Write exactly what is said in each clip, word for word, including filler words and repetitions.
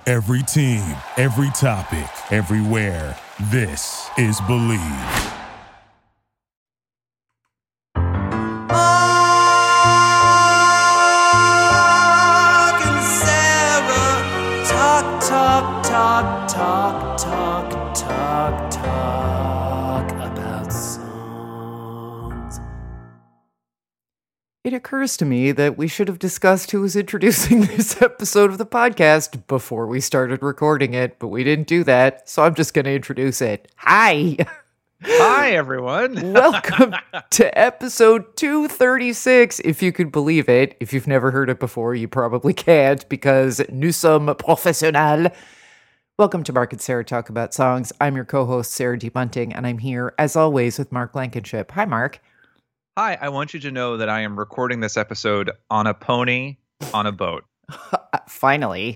Every team, every topic, everywhere. This is Believe. Mark and Sarah, talk, talk, talk, talk, talk, talk, talk about songs. It occurs to me that we should have discussed who was introducing this episode of the podcast before we started recording it, but we didn't do that, so I'm just going to introduce it. Hi! Hi, everyone. Welcome to episode two thirty-six, if you could believe it. If you've never heard it before, you probably can't, because nous sommes professionnels. Welcome to Mark and Sarah Talk About Songs. I'm your co-host, Sarah D. Bunting, and I'm here, as always, with Mark Blankenship. Hi, Mark. Hi, I want you to know that I am recording this episode on a pony on a boat. Finally.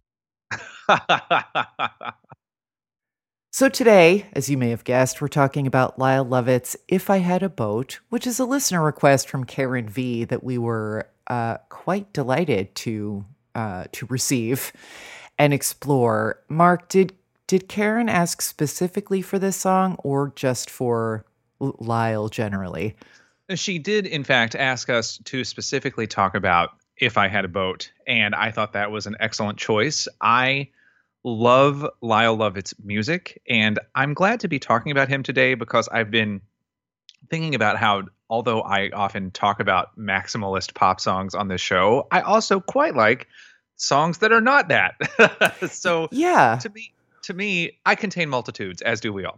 So today, as you may have guessed, we're talking about Lyle Lovett's If I Had a Boat, which is a listener request from Karen V that we were uh, quite delighted to uh, to receive and explore. Mark, did did Karen ask specifically for this song or just for L- Lyle generally? She did, in fact, ask us to specifically talk about If I Had a Boat, and I thought that was an excellent choice. I love Lyle Lovett's music, and I'm glad to be talking about him today because I've been thinking about how, although I often talk about maximalist pop songs on this show, I also quite like songs that are not that. So Yeah. to me, to me, I contain multitudes, as do we all.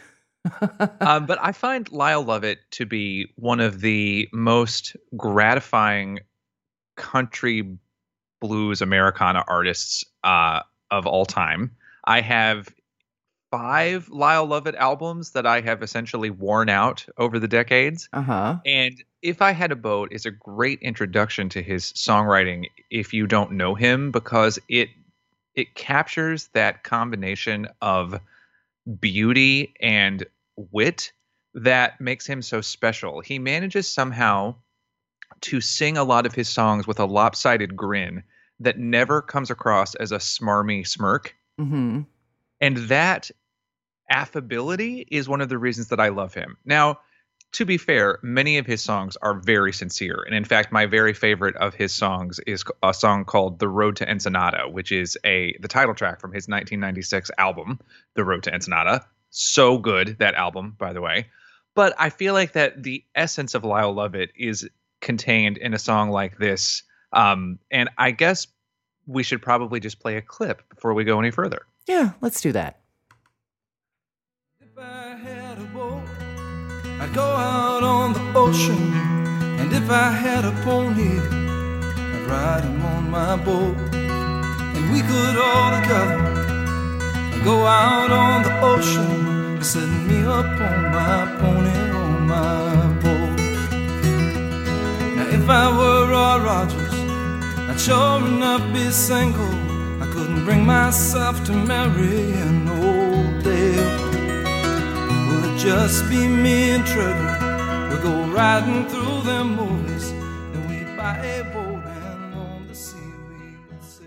um, but I find Lyle Lovett to be one of the most gratifying country blues Americana artists uh, of all time. I have five Lyle Lovett albums that I have essentially worn out over the decades. Uh-huh. And If I Had a Boat is a great introduction to his songwriting if you don't know him, because it it captures that combination of beauty and wit that makes him so special. He manages somehow to sing a lot of his songs with a lopsided grin that never comes across as a smarmy smirk. Mm-hmm. And that affability is one of the reasons that I love him. Now, to be fair, many of his songs are very sincere. And in fact, my very favorite of his songs is a song called The Road to Ensenada, which is a the title track from his nineteen ninety-six album, The Road to Ensenada. So good, that album, by the way. But I feel like that the essence of Lyle Lovett is contained in a song like this. Um, and I guess we should probably just play a clip before we go any further. Yeah, let's do that. If I had a boat, I'd go out on the ocean. And if I had a pony, I'd ride him on my boat. And we could all together go out on the ocean, set me up on my pony, on my boat. Now if I were Roy Rogers, I'd sure enough be single. I couldn't bring myself to marry an old Dale. Will it just be me and Trevor? We'll go riding through them movies, and we'd buy a boat and on the sea we'd sail.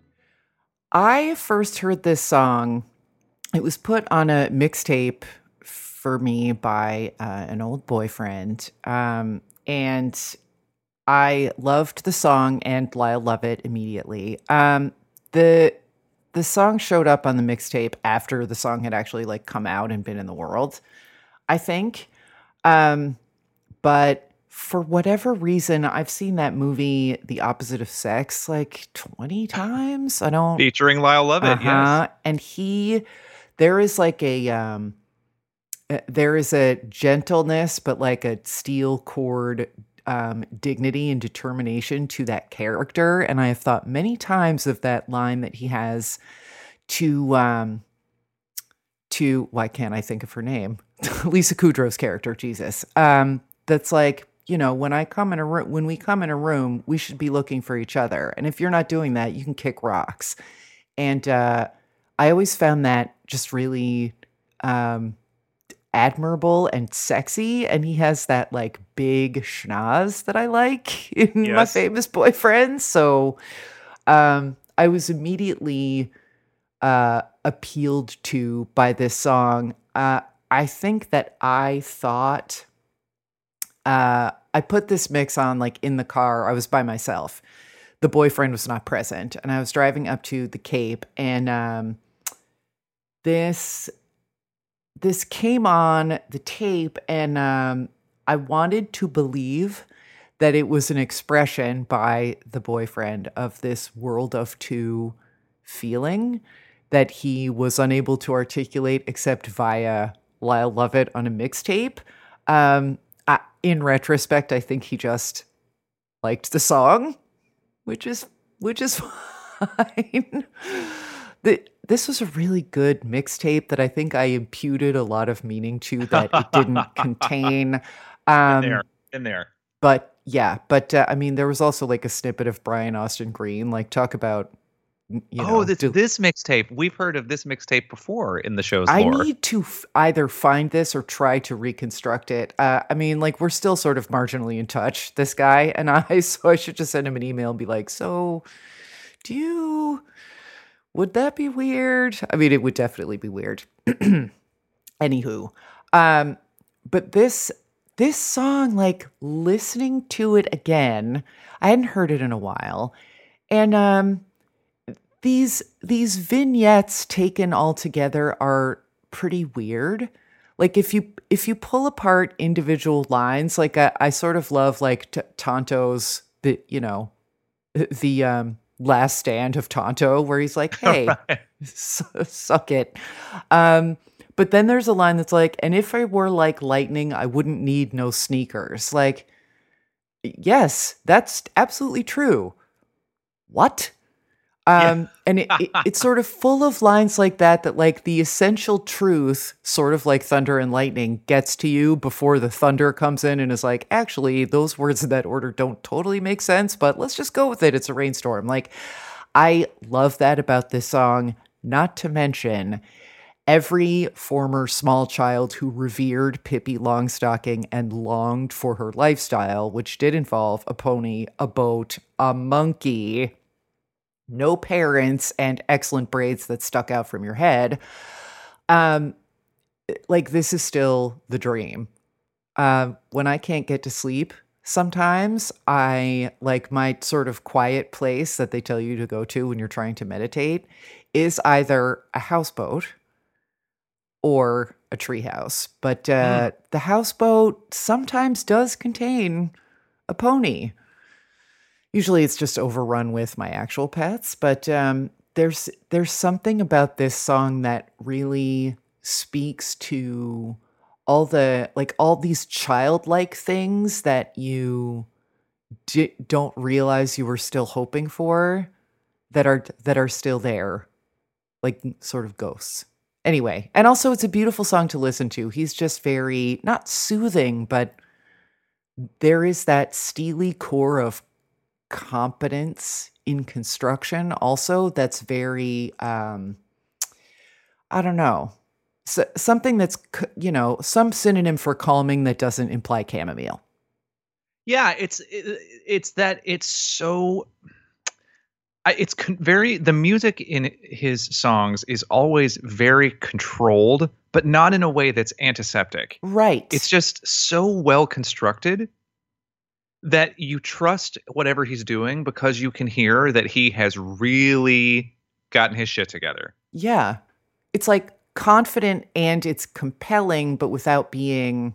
I first heard this song, it was put on a mixtape for me by uh, an old boyfriend, um, and I loved the song and Lyle Lovett immediately. Um, the the song showed up on the mixtape after the song had actually like come out and been in the world, I think. Um, but for whatever reason, I've seen that movie, The Opposite of Sex, like twenty times. I don't... Featuring Lyle Lovett, uh-huh. yes. And he... There is like a... Um, uh, there is a gentleness, but like a steel cord um, dignity and determination to that character. And I have thought many times of that line that he has to... Um, to... Why can't I think of her name? Lisa Kudrow's character, Jesus. Um, that's like, you know, when I come in a room, when we come in a room, we should be looking for each other. And if you're not doing that, you can kick rocks. And uh, I always found that just really um, admirable and sexy. And he has that like big schnoz that I like in Yes. My Famous Boyfriend. So um, I was immediately uh, appealed to by this song. Uh, I think that I thought uh, I put this mix on like in the car. I was by myself. The boyfriend was not present, and I was driving up to the Cape, and um, this this came on the tape, and um, I wanted to believe that it was an expression by the boyfriend of this world of two feeling that he was unable to articulate except via Lyle Lovett on a mixtape. Um, I, in retrospect, I think he just liked the song, which is which is fine. the, this was a really good mixtape that I think I imputed a lot of meaning to that it didn't contain. Um, in there, in there. But yeah, but uh, I mean, there was also like a snippet of Brian Austin Green. Like, talk about you know. Oh, this do- this mixtape. We've heard of this mixtape before in the show's I lore. need to f- either find this or try to reconstruct it. Uh, I mean, like, we're still sort of marginally in touch, this guy and I, so I should just send him an email and be like, so do you, would that be weird? I mean, it would definitely be weird. Anywho, um, but this, this song, like, listening to it again, I hadn't heard it in a while, and, um, These these vignettes taken all together are pretty weird. Like if you if you pull apart individual lines, like I, I sort of love like T- Tonto's the you know the um, last stand of Tonto where he's like, "Hey, Right. s- suck it." Um, but then there's a line that's like, "And if I were like lightning, I wouldn't need no sneakers." Like, yes, that's absolutely true. What? Um, and it, it, it's sort of full of lines like that, that like the essential truth, sort of like thunder and lightning, gets to you before the thunder comes in and is like, actually, those words in that order don't totally make sense, but let's just go with it. It's a rainstorm. Like, I love that about this song, not to mention every former small child who revered Pippi Longstocking and longed for her lifestyle, which did involve a pony, a boat, a monkey, no parents, and excellent braids that stuck out from your head. Um, like, this is still the dream. Uh, when I can't get to sleep, sometimes I, like, my sort of quiet place that they tell you to go to when you're trying to meditate is either a houseboat or a treehouse. But uh, mm. the houseboat sometimes does contain a pony. Usually it's just overrun with my actual pets, but um, there's there's something about this song that really speaks to all the like all these childlike things that you di- don't realize you were still hoping for that are that are still there, like sort of ghosts. Anyway, and also it's a beautiful song to listen to. He's just very not soothing, but there is that steely core of competence in construction also that's very um I don't know, so, something that's, you know, some synonym for calming that doesn't imply chamomile. Yeah, it's it, it's that it's so I- it's con- very the music in his songs is always very controlled, but not in a way that's antiseptic. Right. It's just so well constructed that you trust whatever he's doing because you can hear that he has really gotten his shit together. Yeah. It's like confident and it's compelling, but without being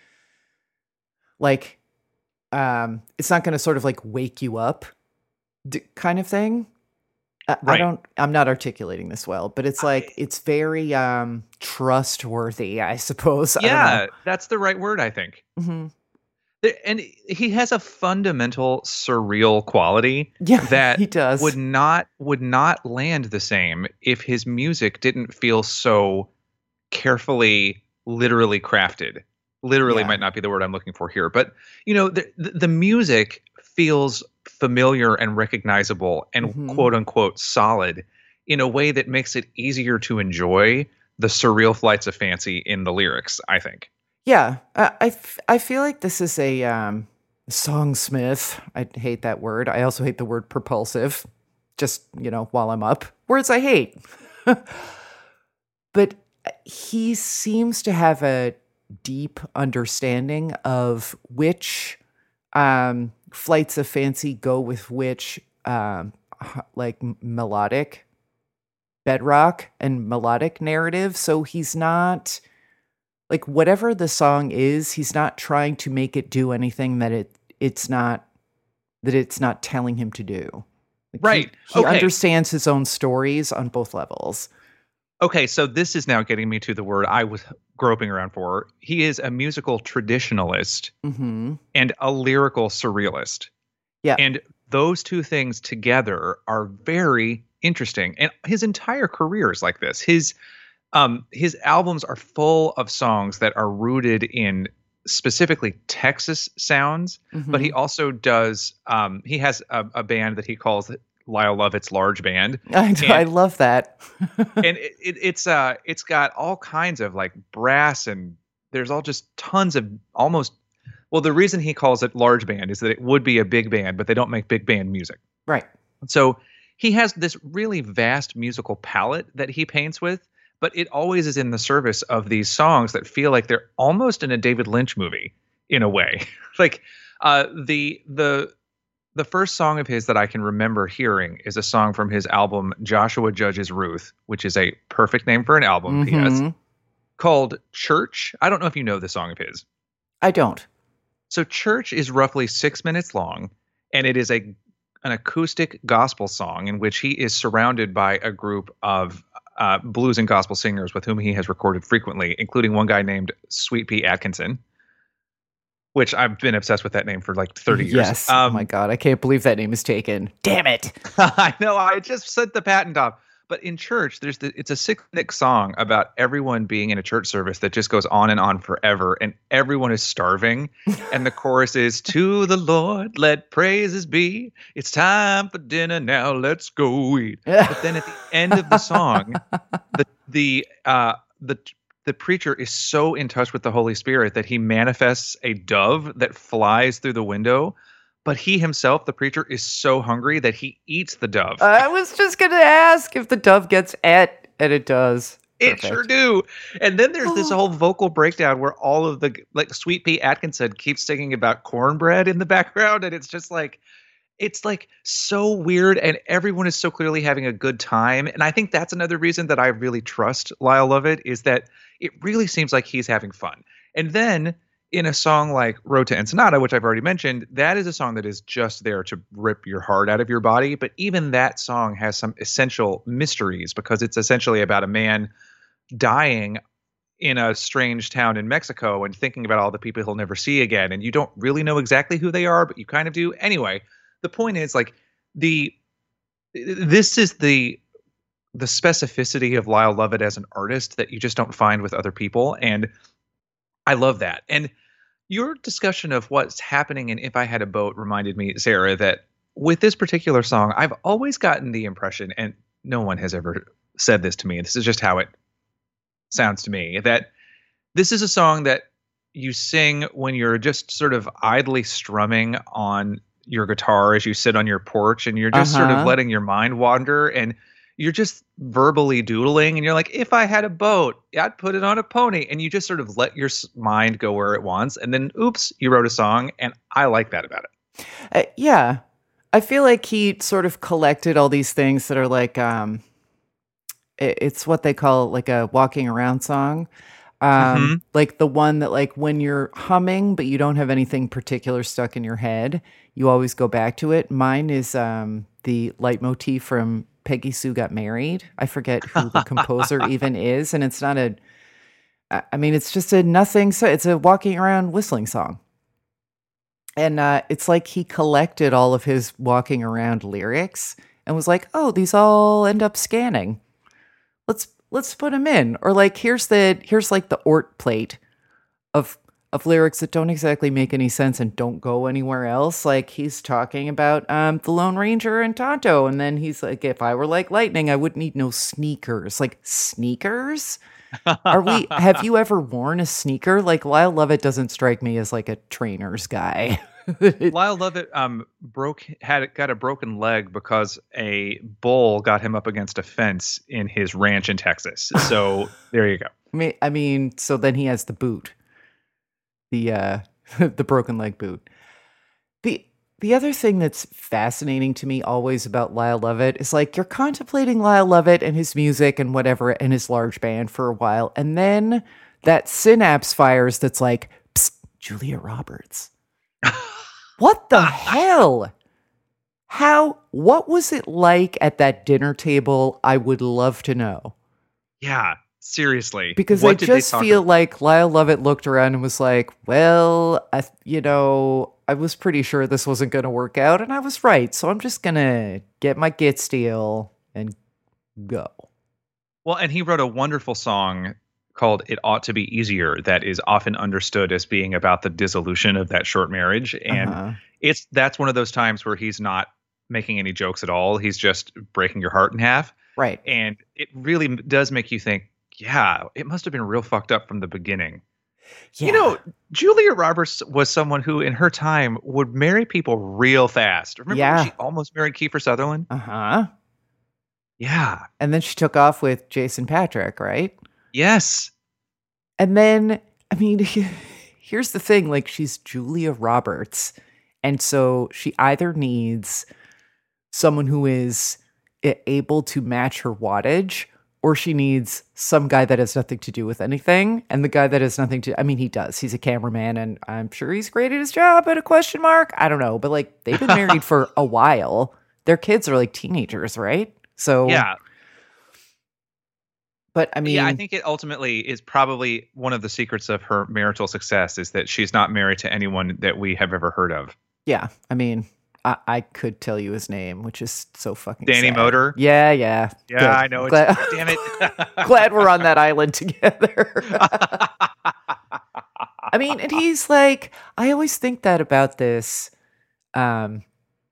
like, um, it's not going to sort of like wake you up d- kind of thing. I, Right. I don't, I'm not articulating this well, but it's like, it's very um, trustworthy, I suppose. Yeah, that's the right word, I think. Mm-hmm. And he has a fundamental surreal quality Yeah, that he does. would not would not land the same if his music didn't feel so carefully, literally crafted. Literally Yeah. might not be the word I'm looking for here, but you know, the the, the music feels familiar and recognizable and Mhm. quote unquote solid in a way that makes it easier to enjoy the surreal flights of fancy in the lyrics, I think. Yeah, uh, I, f- I feel like this is a um, songsmith. I hate that word. I also hate the word propulsive. Just, you know, while I'm up. Words I hate. But he seems to have a deep understanding of which um, flights of fancy go with which, um, h- like m- melodic bedrock and melodic narrative. So he's not like whatever the song is, he's not trying to make it do anything that it it's not that it's not telling him to do. Like, Right. He, he Okay. understands his own stories on both levels. Okay, so this is now getting me to the word I was groping around for. He is a musical traditionalist Hmm. and a lyrical surrealist. Yeah. And those two things together are very interesting. And his entire career is like this. His um his albums are full of songs that are rooted in specifically Texas sounds, but he Mhm. also does um he has a, a band that he calls Lyle Lovett's Large Band. I, And I love that. and it, it, it's uh it's got all kinds of like brass, and there's all just tons of almost, well, the reason he calls it large band is that it would be a big band, but they don't make big band music. Right. So he has this really vast musical palette that he paints with, but it always is in the service of these songs that feel like they're almost in a David Lynch movie in a way. Like uh the the the first song of his that I can remember hearing is a song from his album Joshua Judge's Ruth, which is a perfect name for an album, P S, Mhm. called Church. I don't know if you know the song of his. I don't. So Church is roughly six minutes long, and it is a an acoustic gospel song in which he is surrounded by a group of uh, blues and gospel singers with whom he has recorded frequently, including one guy named Sweet Pea Atkinson, which I've been obsessed with that name for like thirty years. Yes. Oh Um, my God. I can't believe that name is taken. Damn it. I know. I just sent the patent off. But in church, there's the, it's a six-minute song about everyone being in a church service that just goes on and on forever, and everyone is starving. And the chorus is, "To the Lord, let praises be. It's time for dinner now. Let's go eat." But then at the end of the song, the the uh, the the preacher is so in touch with the Holy Spirit that he manifests a dove that flies through the window. But he himself, the preacher, is so hungry that he eats the dove. I was just going to ask if the dove gets et, and it does. It sure do. And then there's this whole vocal breakdown where all of the, like, Sweet Pea Atkinson keeps singing about cornbread in the background. And it's just like, it's like so weird. And everyone is so clearly having a good time. And I think that's another reason that I really trust Lyle Lovett, is that it really seems like he's having fun. And then in a song like Road to Ensenada, which I've already mentioned, that is a song that is just there to rip your heart out of your body. But even that song has some essential mysteries, because it's essentially about a man dying in a strange town in Mexico and thinking about all the people he'll never see again. And you don't really know exactly who they are, but you kind of do. Anyway, the point is, like, the this is the the specificity of Lyle Lovett as an artist that you just don't find with other people. And I love that. And your discussion of what's happening in If I Had a Boat reminded me, Sarah, that with this particular song, I've always gotten the impression, and no one has ever said this to me, this is just how it sounds to me, that this is a song that you sing when you're just sort of idly strumming on your guitar as you sit on your porch, and you're just sort of Uh-huh. letting your mind wander, and you're just verbally doodling, and you're like, if I had a boat, I'd put it on a pony. And you just sort of let your s- mind go where it wants. And then, oops, you wrote a song. And I like that about it. Uh, yeah. I feel like he sort of collected all these things that are like, um, i- it's what they call like a walking around song. Um, Mhm. Like the one that, like, when you're humming, but you don't have anything particular stuck in your head, you always go back to it. Mine is um, the leitmotif from Peggy Sue Got Married. I forget who the composer even is. And it's not a, I I mean, it's just a nothing. So it's a walking around whistling song. And uh, it's like he collected all of his walking around lyrics and was like, "Oh, these all end up scanning. Let's let's put them in." Or like, here's the here's like the Ort plate of of lyrics that don't exactly make any sense and don't go anywhere else. Like, he's talking about um, the Lone Ranger and Tonto, and then he's like, "If I were like lightning, I wouldn't need no sneakers." Like, sneakers? Are we? Have you ever worn a sneaker? Like, Lyle Lovett doesn't strike me as like a trainer's guy. Lyle Lovett um broke had got a broken leg because a bull got him up against a fence in his ranch in Texas. So there you go. I mean, I mean, so then he has the boot, the uh, the broken leg boot. The the other thing that's fascinating to me always about Lyle Lovett is like you're contemplating Lyle Lovett and his music and whatever and his large band for a while, and then that synapse fires. That's like, psst, Julia Roberts. What the hell? How? What was it like at that dinner table? I would love to know. Yeah. Seriously. Because what I did they just talk feel about? like Lyle Lovett looked around and was like, well, I, th- you know, I was pretty sure this wasn't going to work out. And I was right. So I'm just going to get my git steel and go. Well, and he wrote a wonderful song called It Ought to Be Easier that is often understood as being about the dissolution of that short marriage. And Uh-huh. it's that's one of those times where he's not making any jokes at all. He's just breaking your heart in half. Right. And it really m- does make you think, yeah, it must have been real fucked up from the beginning. Yeah. You know, Julia Roberts was someone who in her time would marry people real fast. Remember Yeah. when she almost married Kiefer Sutherland? Uh-huh. Yeah. And then she took off with Jason Patrick, right? Yes. And then, I mean, here's the thing, like she's Julia Roberts. And so she either needs someone who is a- able to match her wattage, or she needs some guy that has nothing to do with anything. And the guy that has nothing to, I mean, he does. He's a cameraman and I'm sure he's great at his job, at a question mark. I don't know. But like they've been married for a while. Their kids are like teenagers, right? So, Yeah. but I mean, yeah, I think it ultimately is probably one of the secrets of her marital success is that she's not married to anyone that we have ever heard of. yeah, I mean, I, I could tell you his name, which is so fucking Danny sad. Motor? Yeah, yeah. Yeah, Good. I know. It's, Glad, damn it. glad we're on that island together. I mean, and he's like, I always think that about this um,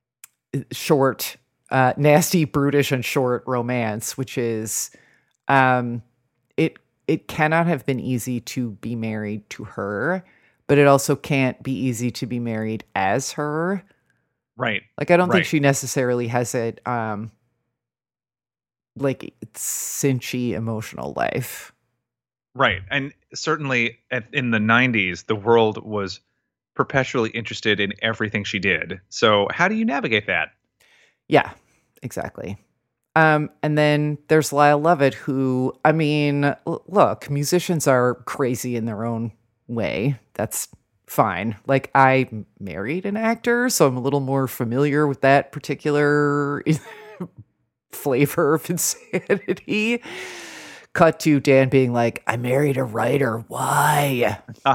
short, uh, nasty, brutish, and short romance, which is um, it. It cannot have been easy to be married to her, but it also can't be easy to be married as her. Right. Like, I don't Right. think she necessarily has it, um, like, cinchy emotional life. Right. And certainly at, in the nineties, the world was perpetually interested in everything she did. So how do you navigate that? Yeah, exactly. Um, and then there's Lyle Lovett, who, I mean, l- look, musicians are crazy in their own way. That's fine. Like, I married an actor, so I'm a little more familiar with that particular flavor of insanity. Cut to Dan being like, I married a writer. Why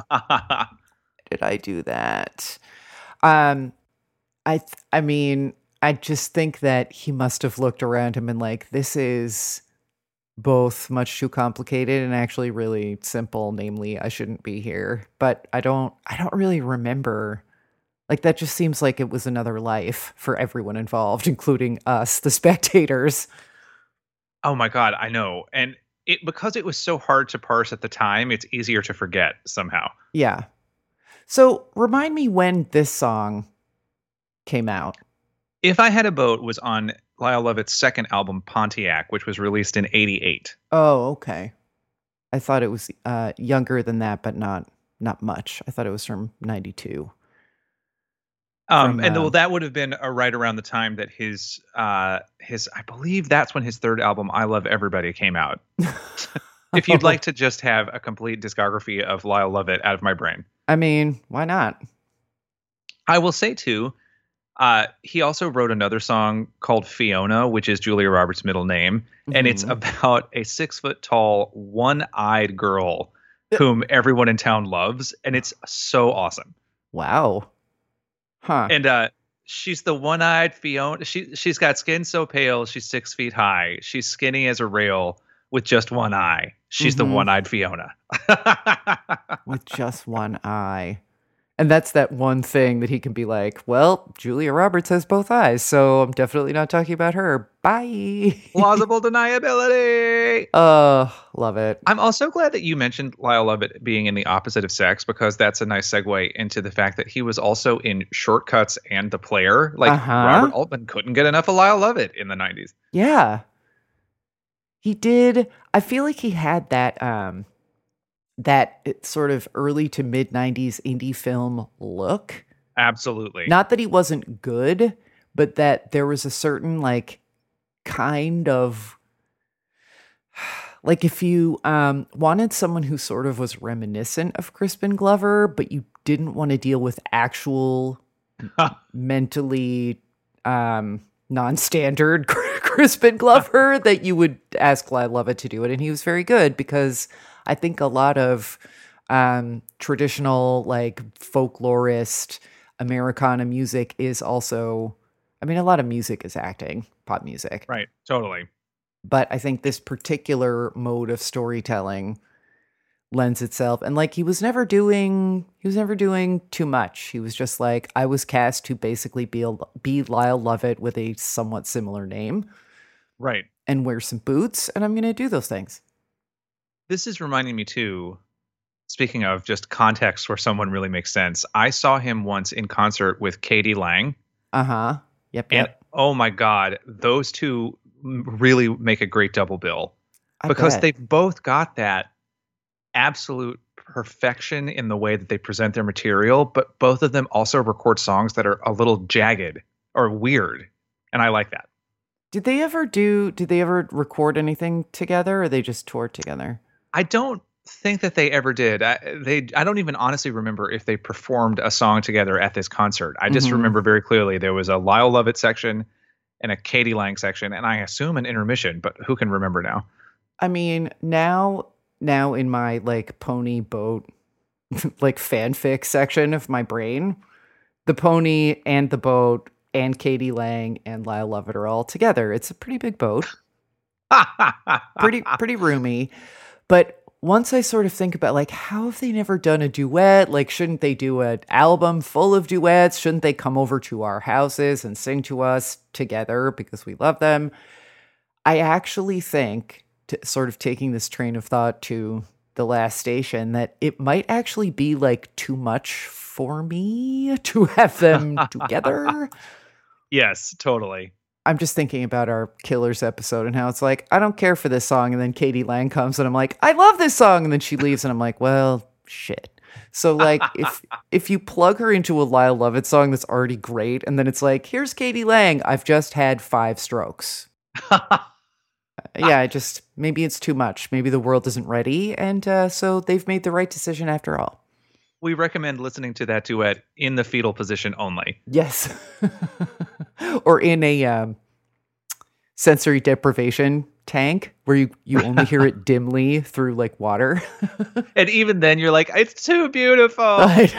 did I do that? Um, I, th- I mean, I just think that he must have looked around him and like, this is both much too complicated and actually really simple. Namely, I shouldn't be here, but I don't, I don't really remember. Like, that just seems like it was another life for everyone involved, including us, the spectators. Oh my God, I know. And it because it was so hard to parse at the time, it's easier to forget somehow. Yeah. So remind me when this song came out. If I Had a Boat was on Lyle Lovett's second album, Pontiac, which was released in eighty-eight. Oh, okay. I thought it was uh, younger than that, but not not much. I thought it was from ninety-two. Um, From, and uh, well, that would have been uh, right around the time that his, uh, his, I believe that's when his third album, I Love Everybody, came out. If you'd like to just have a complete discography of Lyle Lovett out of my brain. I mean, why not? I will say, too, uh, he also wrote another song called Fiona, which is Julia Roberts' middle name. And it's Mhm. about a six foot tall, one eyed girl whom everyone in town loves. And it's so awesome. Wow. Huh. And uh, she's the one eyed Fiona. She, she's got skin so pale, she's six feet high. She's skinny as a rail with just one eye. She's Mhm. the one eyed Fiona. With just one eye. And that's that one thing that he can be like, well, Julia Roberts has both eyes, so I'm definitely not talking about her. Bye. Plausible deniability. Uh, love it. I'm also glad that you mentioned Lyle Lovett being in the opposite of sex, because that's a nice segue into the fact that he was also in Shortcuts and The Player. Like, Uh-huh. Robert Altman couldn't get enough of Lyle Lovett in the nineties. Yeah. He did. I feel like he had that um that sort of early to mid nineties indie film look. Absolutely. Not that he wasn't good, but that there was a certain like kind of like if you um wanted someone who sort of was reminiscent of Crispin Glover, but you didn't want to deal with actual mentally um non-standard Crispin Glover, that you would ask Lyle Lovett to do it. And he was very good, because I think a lot of um, traditional, like, folklorist Americana music is also, I mean, a lot of music is acting, pop music. Right, totally. But I think this particular mode of storytelling lends itself. And like, he was never doing, he was never doing too much. He was just like, I was cast to basically be, be Lyle Lovett with a somewhat similar name. Right. And wear some boots, and I'm going to do those things. This is reminding me too, speaking of just context where someone really makes sense. I saw him once in concert with Katie Lang. Uh-huh. Yep, And yep. oh my God, those two really make a great double bill. I Because bet. they've both got that absolute perfection in the way that they present their material, but both of them also record songs that are a little jagged or weird. And I like that. Did they ever do, did they ever record anything together, or they just toured together? I don't think that they ever did. I, they, I don't even honestly remember if they performed a song together at this concert. I just Mhm. remember very clearly there was a Lyle Lovett section and a Katie Lang section, and I assume an intermission, but who can remember now? I mean, now, now in my like pony boat, like fanfic section of my brain, the pony and the boat and Katie Lang and Lyle Lovett are all together. It's a pretty big boat, pretty, pretty roomy. But once I sort of think about like, how have they never done a duet? Like, shouldn't they do an album full of duets? Shouldn't they come over to our houses and sing to us together because we love them? I actually think, to, sort of taking this train of thought to The Last Station, that it might actually be like too much for me to have them together. Yes, totally. I'm just thinking about our Killers episode and how it's like, I don't care for this song. And then Katie Lang comes and I'm like, I love this song. And then she leaves and I'm like, well, shit. So like, if if you plug her into a Lyle Lovett song that's already great, and then it's like, here's Katie Lang, I've just had five strokes. Yeah, I just, maybe it's too much. Maybe the world isn't ready. And uh, so they've made the right decision after all. We recommend listening to that duet in the fetal position only. Yes. Or in a um, sensory deprivation tank where you, you only hear it dimly through like water. And even then you're like, it's too beautiful. Right.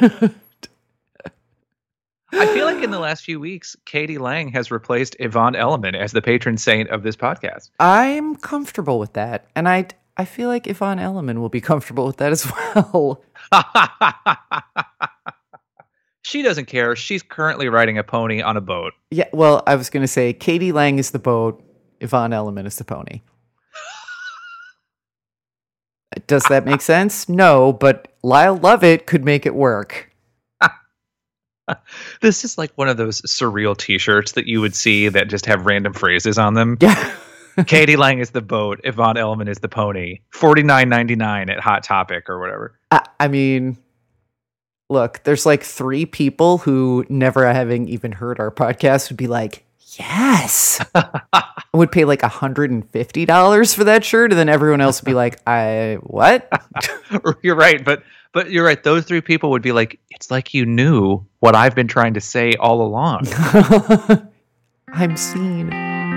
I feel like in the last few weeks, Katie Lang has replaced Yvonne Elliman as the patron saint of this podcast. I'm comfortable with that. And I I feel like Yvonne Elliman will be comfortable with that as well. She doesn't care. She's currently riding a pony on a boat. Yeah, well, I was going to say Katie Lang is the boat, Yvonne Elliman is the pony. Does that make sense? No, but Lyle Lovett could make it work. This is like one of those surreal t-shirts that you would see that just have random phrases on them. Yeah. Katie Lang is the boat. Yvonne Elliman is the pony. forty-nine ninety-nine at Hot Topic or whatever. I, I mean, look, there's like three people who, never having even heard our podcast, would be like, yes. I would pay like one hundred fifty dollars for that shirt. And then everyone else would be like, I, what? You're right. But but you're right. Those three people would be like, it's like you knew what I've been trying to say all along. I'm seen.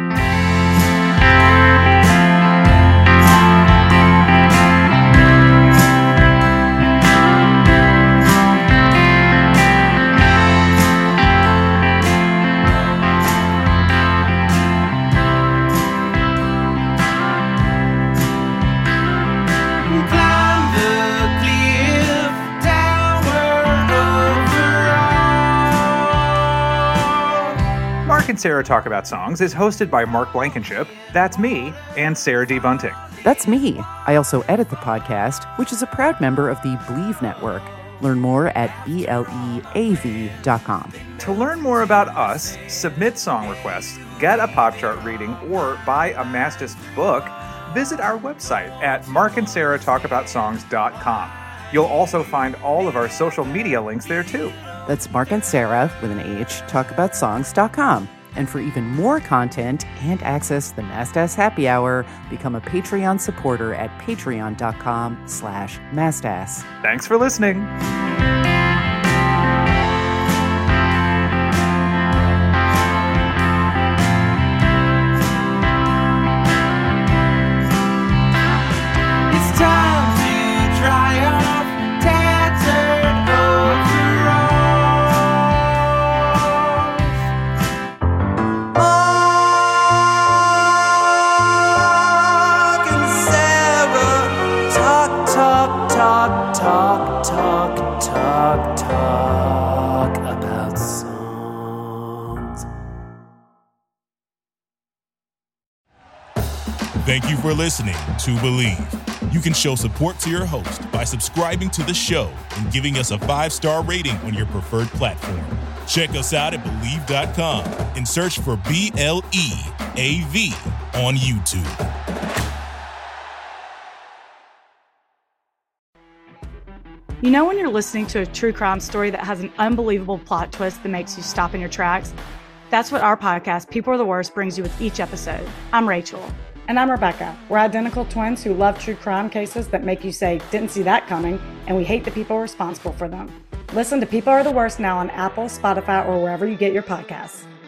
Climb the cliff tower overall. Mark Mark and Sarah Talk About Songs is hosted by Mark Blankenship, that's me, and Sarah D. Bunting. That's me. I also edit the podcast, which is a proud member of the Believe Network. Learn more at B L E A V dot com. To learn more about us, submit song requests, get a pop chart reading, or buy a Mastis book, visit our website at mark and sarah talk about songs dot com. You'll also find all of our social media links there too. That's Mark and Sarah, with an H, talk about songs dot com. And for even more content and access to the Mastas Happy Hour, become a Patreon supporter at patreon dot com slash mastas. Thanks for listening. It's time to dry off tattered overalls. Mark and Sarah talk, talk, talk, talk, talk, talk, talk about songs. Thank you for listening to Believe. You can show support to your host by subscribing to the show and giving us a five-star rating on your preferred platform. Check us out at Believe dot com and search for B L E A V on YouTube. You know when you're listening to a true crime story that has an unbelievable plot twist that makes you stop in your tracks? That's what our podcast, People Are the Worst, brings you with each episode. I'm Rachel. And I'm Rebecca. We're identical twins who love true crime cases that make you say, didn't see that coming, and we hate the people responsible for them. Listen to People Are the Worst now on Apple, Spotify, or wherever you get your podcasts.